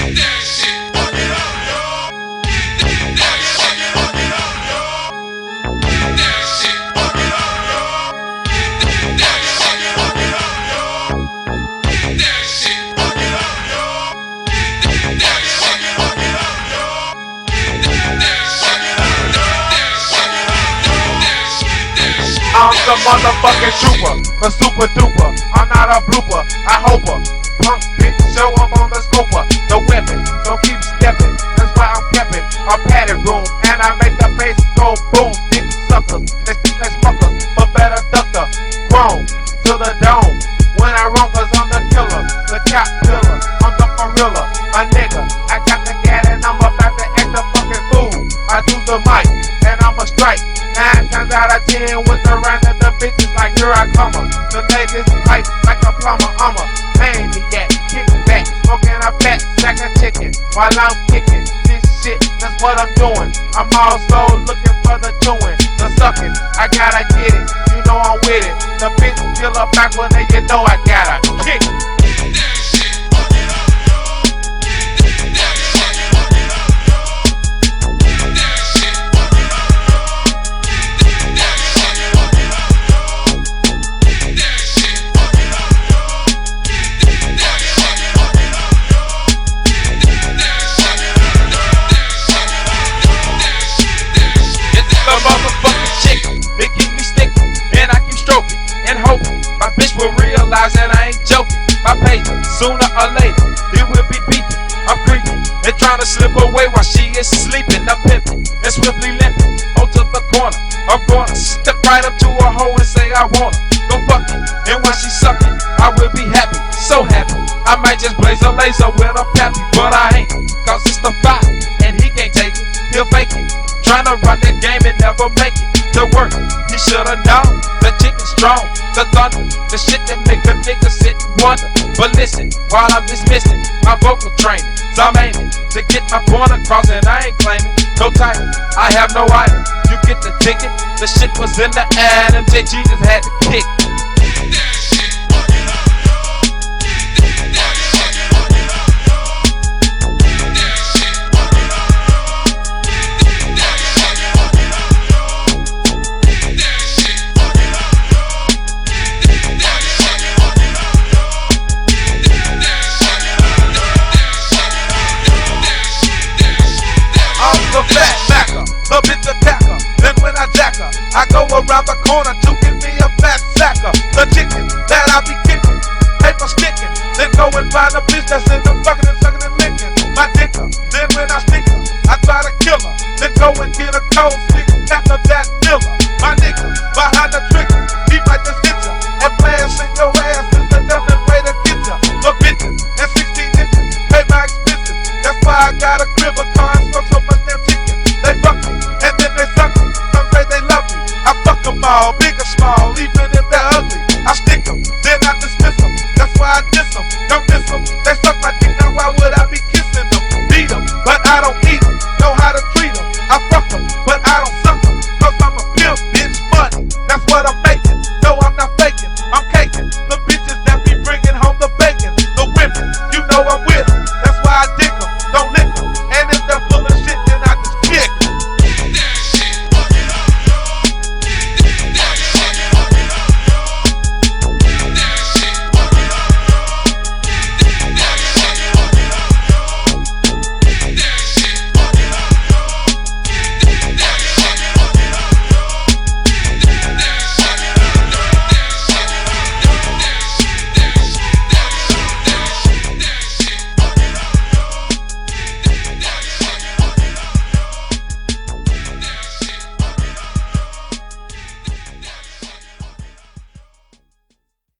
I'm the motherfucking trooper, a super duper. I'm not a blooper, I hope her. Punk bitch, show up on the scoper. The weapon, so keep stepping. That's why I'm keeping a padded room, and I make the bass go boom. Dick suckers, they think like fuckers, but better ducker. Grown to the dome. When I roam, cause I'm the killer, the cap killer. I'm the gorilla, a nigga. I got the gat and I'm about to act a fucking fool. I do the mic, and I'm a strike. 9 times out of 10 with the run of the bitches like here I come. The ladies tight like a plumber. I'm a maniac, kick back, smoking a fat sack of chicken while I'm kicking this shit. That's what I'm doing. I'm also looking for the chewing, the sucking. I gotta get it, you know I'm with it. The bitch still up back when they, you know I gotta kick it. And I ain't joking, my pager, sooner or later, it will be beeping. I'm creeping and trying to slip away while she is sleeping. I'm pimping and swiftly limping onto the corner. I'm gonna step right up to her hoe and say I want her. Go fuck it, and when she sucking, I will be happy, so happy. I might just blaze a laser with a pappy, but I ain't, cause it's the fight, and he can't take it, he'll fake it. Trying to run that game and never make it to work. He should've known the chick is strong, the thunder, the shit that make a nigga sit and wonder. But listen, while I'm dismissing my vocal training, so I'm aiming to get my point across, and I ain't claiming no title. I have no idol. You get the ticket. The shit was in the ad, and JG just had to kick. The bitch attacker, then when I jack her, I go around the corner to give me a fat sacker. The chicken that I be kicking, paper sticking, then go and find a bitch that's in the fucking and sucking and licking my dicker. Then when I stick her, I try to kill her, then go and get a cold stick pack of that Miller. My nigga behind the trigger, he might just hit ya and blast in your ass is the dumbest way to get ya. The bitches and 16 inches pay my expenses. That's why I got a crib, a car, and smoke so much damn chicken. They fuck me, and then they suck me. Some say they love me. I fuck them all, big or small, even if